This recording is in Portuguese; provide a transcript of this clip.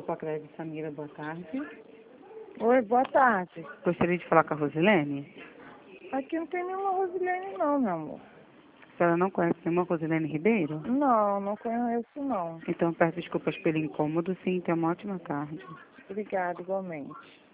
Pacreve Samira, boa tarde. Oi, boa tarde. Gostaria de falar com a Rosilene? Aqui não tem nenhuma Rosilene não, meu amor. A senhora não conhece nenhuma Rosilene Ribeiro? Não, não conheço não. Então peço desculpas pelo incômodo, sim, tenha uma ótima tarde. Obrigada, igualmente.